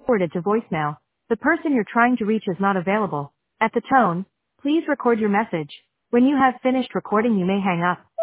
forwarded to voicemail. The person you're trying to reach is not available. At the tone, please record your message. When you have finished recording, you may hang up.